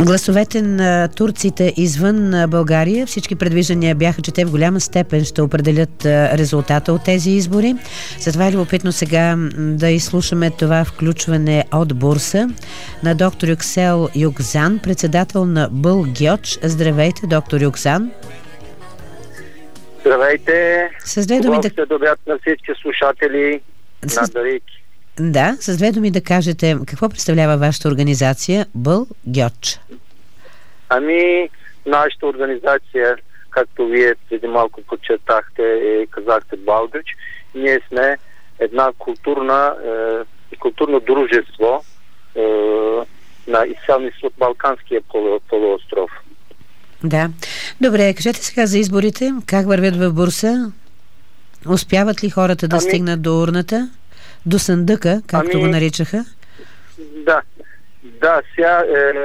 Гласовете на турците извън България, всички предвиждания бяха, че те в голяма степен ще определят резултата от тези избори. Затова е любопитно сега да изслушаме това включване от Бурса на доктор Юксел Юкзан, председател на БълГьоч. Здравейте, доктор Юкзан. Здравейте. С две думи да добят на всички слушатели на Дарики. Да, с две думи да кажете какво представлява вашата организация БълГьоч. Нашата организация, както вие преди малко подчертахте и казахте БълГьоч, ние сме една културно дружество на Балканския полуостров. Да. Добре, кажете сега за изборите. Как вървят в Бурса? Успяват ли хората да стигнат до урната? До съндъка, както го наричаха? Да, сега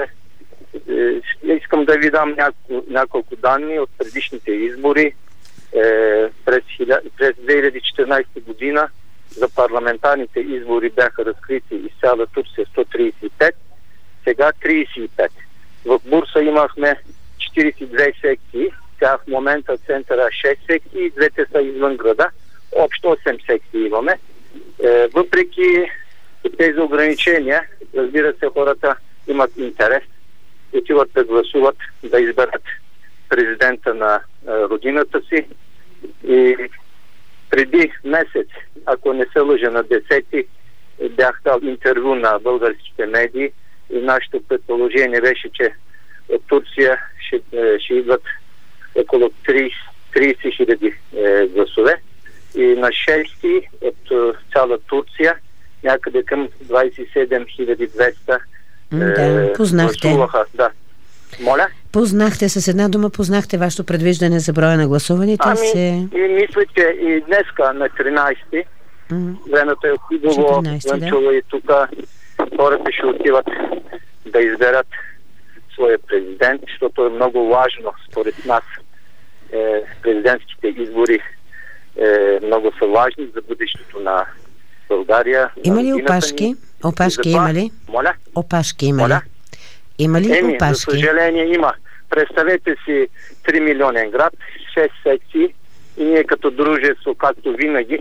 искам да ви дам няколко данни от предишните избори. През 2014 година за парламентарните избори бяха разкрити из цяла Турция 135, сега 35. В Бурса имахме 42 секции, сега в момента в центъра 6 секции, двете са извън града, общо 8 секции имаме. Въпреки тези ограничения, разбира се, хората имат интерес, отиват да гласуват, да изберат президента на родината си. И преди месец, ако не се лъжа, на 10-ти бях дал интервю на българските медии и нашето предположение беше, че от Турция ще идват около 30 хиляди гласове. И на 6-ти от цяла Турция някъде към 27 200 познахте. гласуваха. Да. Моля? Познахте, с една дума познахте вашето предвиждане за броя на гласуваните. И мисля, че и днеска на 13-ти времето е хубаво, слънчево и тук хората ще отиват да изберат своя президент, защото е много важно според нас. Президентските избори много са важни за бъдещето на България. Има ли опашки? Опашки има ли? Моля? Опашки има ли? Има ли опашки? За съжаление има. Представете си 3 милионен град, 6 секции и ние като дружество, както винаги,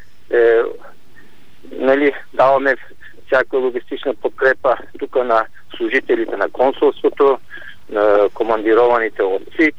даваме всяка логистична подкрепа тук на служителите на консулството, на командированите от ЦИК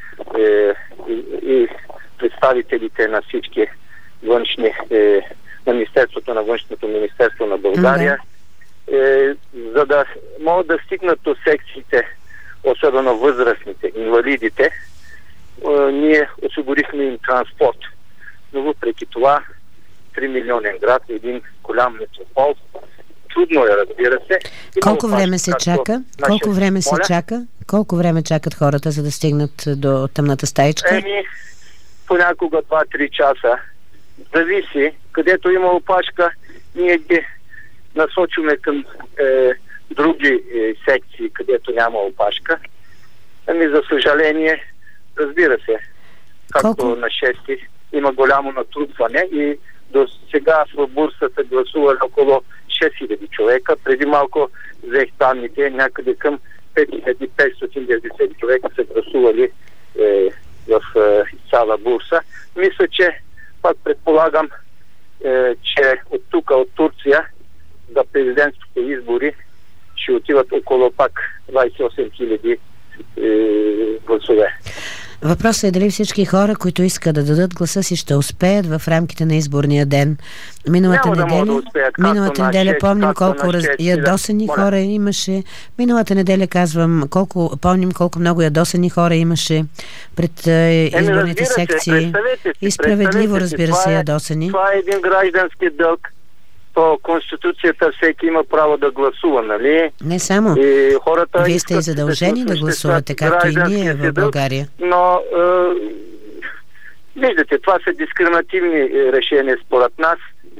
и представителите на всички външни, на Министерството на външното министерство на България, за да могат да стигнат до секциите, особено възрастните, инвалидите. Ние осигурихме им транспорт. Но въпреки това 3 милионен град, един голям метропол. Трудно е, разбира се. Колко време се чака? Колко време чакат хората, за да стигнат до тъмната стаичка? Понякога 2-3 часа. Зависи. Където има опашка, ние ги насочваме към други секции, където няма опашка. За съжаление, разбира се, както на 6-ти има голямо натрупване и до сега в Бурсата гласували около 6000 човека. Преди малко взех данните, някъде към 5590 човека са гласували в цяла Бурса. Мисля, че пак предполагам, че от тук, от Турция, за президентските избори ще отиват около пак 28 000 гласове. Въпросът е дали всички хора, които искат да дадат гласа си, ще успеят в рамките на изборния ден. Миналата неделя помним колко ядосани хора имаше. Миналата неделя помним колко много ядосани хора имаше пред изборните секции. И справедливо, разбира се, ядосани. Това е един граждански дълг. По Конституцията всеки има право да гласува, нали? Не само. Вие сте и задължени да гласувате, както и ние в България. Но, виждате, това са дискриминативни решения според нас.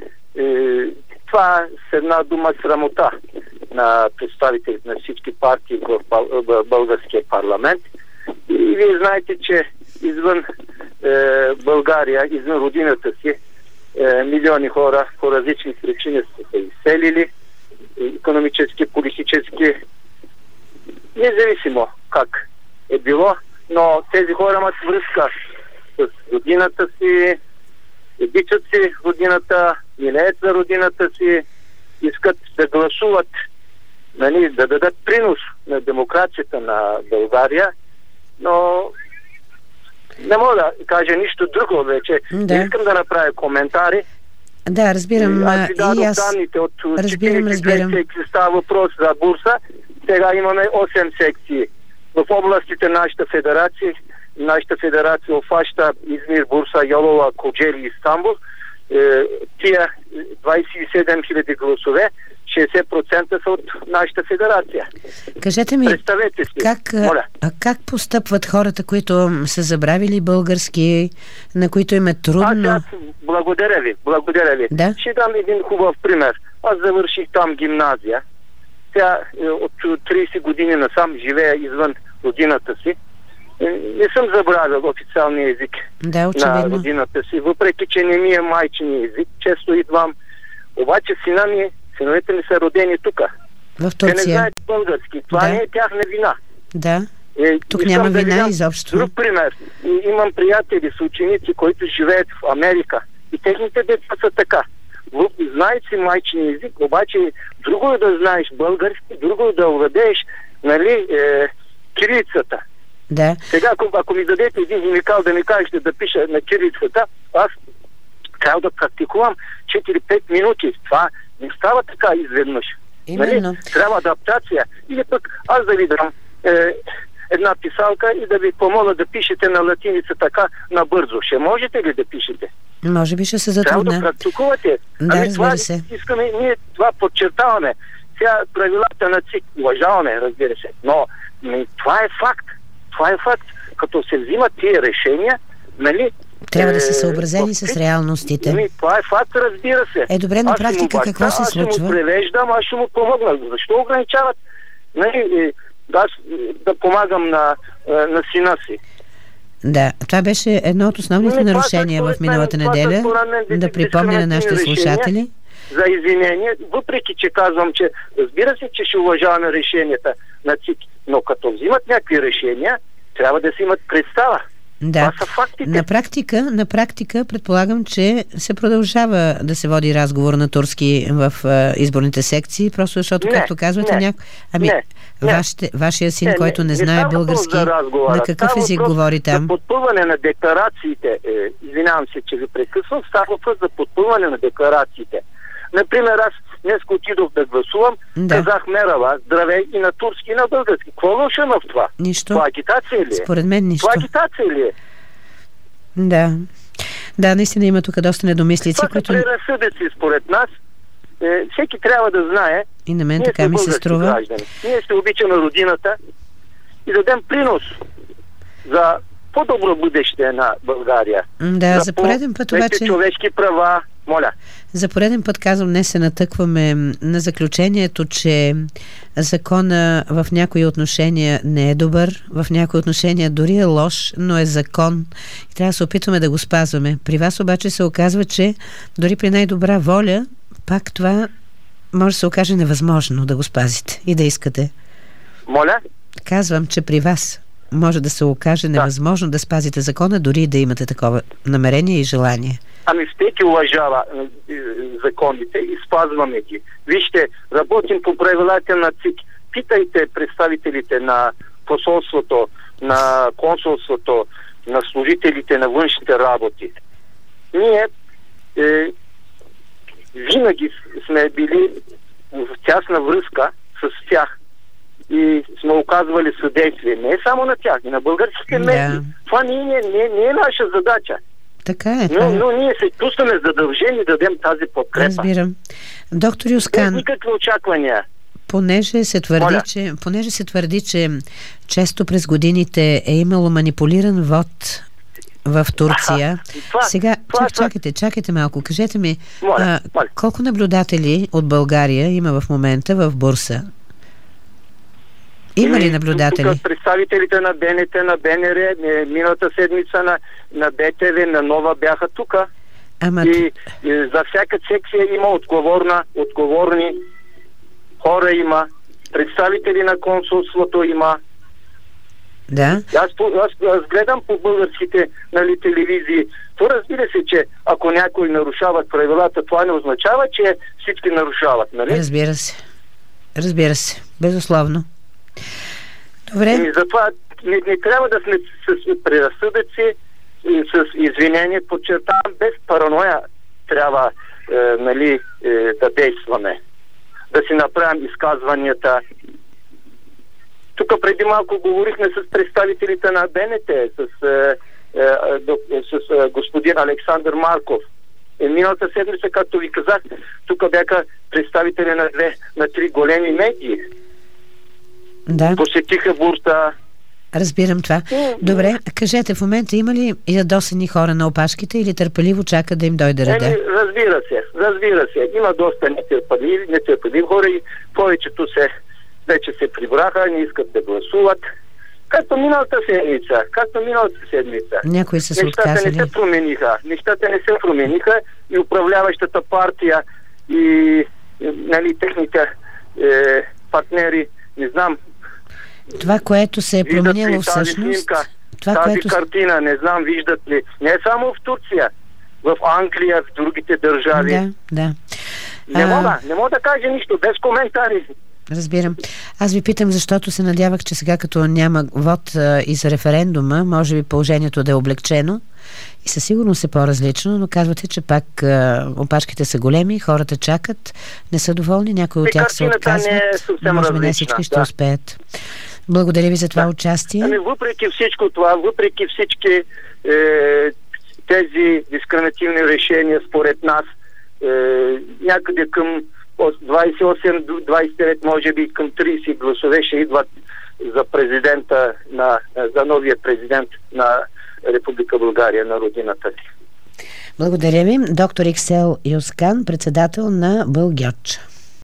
Това с една дума срамота на представителите на всички партии в българския парламент. И вие знаете, че извън България, извън родината си, милиони хора по различни причини са се изселили, икономически, политически. независимо как е било, но тези хора имат връзка с родината си, обичат си родината, милеят за родината си, искат да гласуват, нали, да дадат принос на демокрацията на България, но не мога да кажа нищо друго вече. Да. Не искам да направя коментари. Да, разбирам. Аз ви дадох данните от 42 секции, става въпрос за бурса. Сега имаме 8 секции. В областите нашата федерация обхваща Измир, Бурса, Ялова, Коджели и Истанбул. Тия 27 хиляди гласове, 60% са от нашата федерация. Кажете ми, представете си, как постъпват хората, които са забравили български, на които им е трудно? Благодаря ви. Да? Ще дам един хубав пример. Аз завърших там гимназия. Сега от 30 години насам живея извън родината си. Не съм забравил официалния език на родината си, въпреки че не ми е майчиния език. Често идвам. Обаче синовете ми са родени тук. В Турция. Те не знаят български. Това не е тяхна вина. Да. Тук няма вина изобщо. Друг пример. Имам приятели с ученици, които живеят в Америка. И техните деца са така. Знаеш си майчиния език, обаче друго е да знаеш български, друго е да овладееш, нали, кирилицата. Да. Сега, ако ми дадете един химикал да ми кажете да пиша на кирилицата, аз трябва да практикувам 4-5 минути. Това не става така изведнъж. Именно. Нали? Трябва адаптация. Или пък аз да ви дам една писалка и да ви помоля да пишете на латиница така набързо. Ще можете ли да пишете? Може би ще се затрудна. Трябва да практикувате. Да, разбира се. Искаме, ние това подчертаваме. Сега правилата на ЦИК уважаваме, разбира се. Но това е факт. Като се взимат тия решения, нали, трябва да са съобразени с реалностите. Това е факт, разбира се. Добре, на практика какво се случва? Аз ще му превеждам, аз ще му помогна. Защо ограничават, нали, да помагам на сина си? Да, това беше едно от основните нарушения в миналата неделя. Да припомня на нашите слушатели. За извинение, въпреки че казвам, че разбира се, че ще уважаваме решенията на ЦИК, но като взимат някакви решения, трябва да си имат представа. Да. Това са фактите. На практика предполагам, че се продължава да се води разговор на турски в изборните секции, просто защото, както казвате, вашия син, който не знае български, на какъв език говори там? За подпълване на декларациите, извинявам се, че ви прекъсвам, става въпрос за подпълване на декларациите. Например, аз днес отидох да гласувам, казах мерава, здравей и на турски и на български. Какво лошо в това? Нищо. Това агитация ли е? Според мен нищо. Това агитация ли е? Да. Да, наистина има тук доста недомислици, това са преразсъдъци според нас. Всеки трябва да знае. И на мен така ми се струва. Граждани. Ние ще обичаме родината и дадем принос за по-добро бъдеще на България. Да, за пореден път обаче... човешки права, моля. За пореден път казвам, днес се натъкваме на заключението, че закона в някои отношения не е добър, в някои отношения дори е лош, но е закон и трябва да се опитваме да го спазваме. При вас обаче се оказва, че дори при най-добра воля, пак това може да се окаже невъзможно да го спазите и да искате. Моля? Казвам, че при вас може да се окаже невъзможно да спазите закона, дори да имате такова намерение и желание. Ами всеки уважава законите и спазваме ги. Вижте, работим по правилата на ЦИК. Питайте представителите на посолството, на консулството, на служителите на външните работи. Ние винаги сме били в тясна връзка с тях и сме оказвали съдействие. Не само на тях, и на българските медии. Това не е наша задача. Така е. Но ние се чувстваме задължени да дадем тази подкрепа. Разбирам. Доктор Юскан, никакви очаквания. Понеже се твърди, че често през годините е имало манипулиран вод в Турция. Сега, чакайте малко. Кажете ми, колко наблюдатели от България има в момента в Бурса? Има ли наблюдатели? Тук представителите на БНТ, на БНР, миналата седмица на БТВ, на Нова бяха тук. И за всяка секция има отговорни хора има. представители на консулството има. Да. Аз гледам по българските телевизии. То разбира се, че ако някой нарушават правилата, това не означава, че всички нарушават, нали? Разбира се. Безусловно. Добре. Затова не трябва да сме с преразсъдъци и с извинение, подчертавам, без параноя трябва да действаме. Да си направим изказванията. Тук преди малко говорихме с представителите на БНТ, с господин Александър Марков. Миналата седмица, както ви казах, тук бяха представители на 3 големи медии. Да. Посетиха бурса. Разбирам това. Добре, кажете, в момента има ли ядосани хора на опашките или търпеливо чакат да им дойде реда? Разбира се. Има доста нетърпеливи хора и повечето вече се прибраха, не искат да гласуват. Както миналата седмица. Някои са се отказали. Нещата не се промениха и управляващата партия и техните партнери, не знам. Това, което се е променило всъщност... Картина, не знам, виждат ли. Не само в Турция, в Англия, в другите държави. Да. Не мога да кажа нищо, без коментари. Разбирам. Аз ви питам, защото се надявах, че сега като няма вод и за референдума, може би положението да е облегчено и със сигурност е по-различно, но казвате, че пак опашките са големи, хората чакат, не са доволни, някои от тях се отказват, може би не всички ще успеят. Благодаря ви за това участие. Въпреки всичко това, въпреки всички тези дискриминативни решения, според нас, някъде към 28-29, може би към 30 гласове ще идват за президента, за новия президент на Република България, на родината си. Благодаря ви. Доктор Иксел Юскан, председател на Бългьоч.